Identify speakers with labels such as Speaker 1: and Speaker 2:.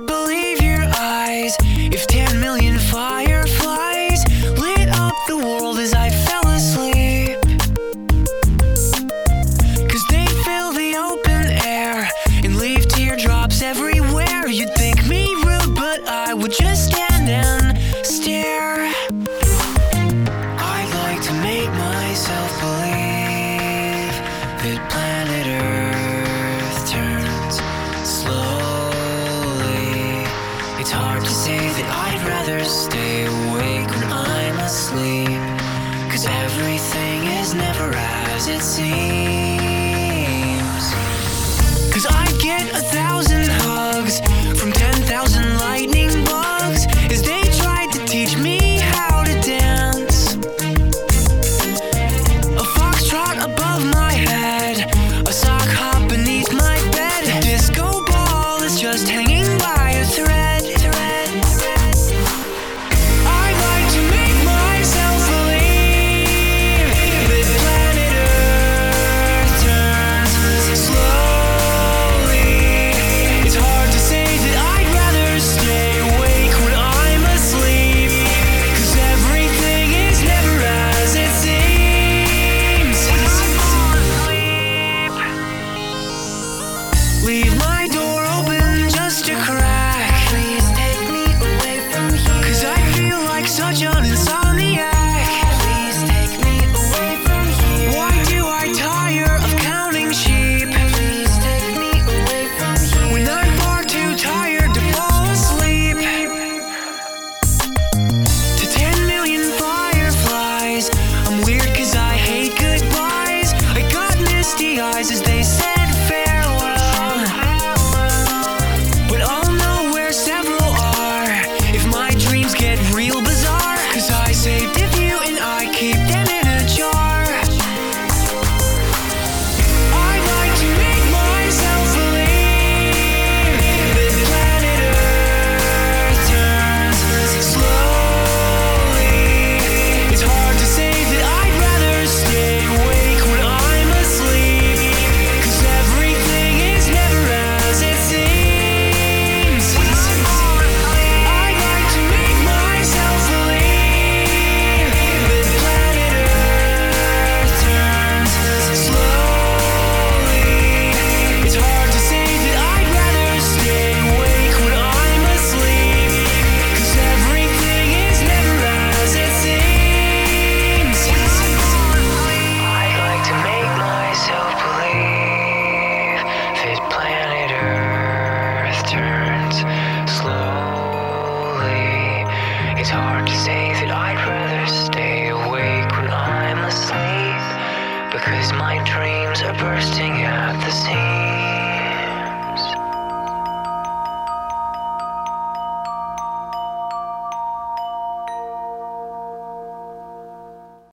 Speaker 1: would believe your eyes if 10 million fireflies lit up the world as I fell asleep. 'Cause they fill the open air and leave teardrops everywhere. You'd think me rude, but I would just stand and stare. I'd like to make myself believe that planet Earth turns slowly. It's hard to say that I'd rather stay awake when I'm asleep, 'cause everything is never as it seems.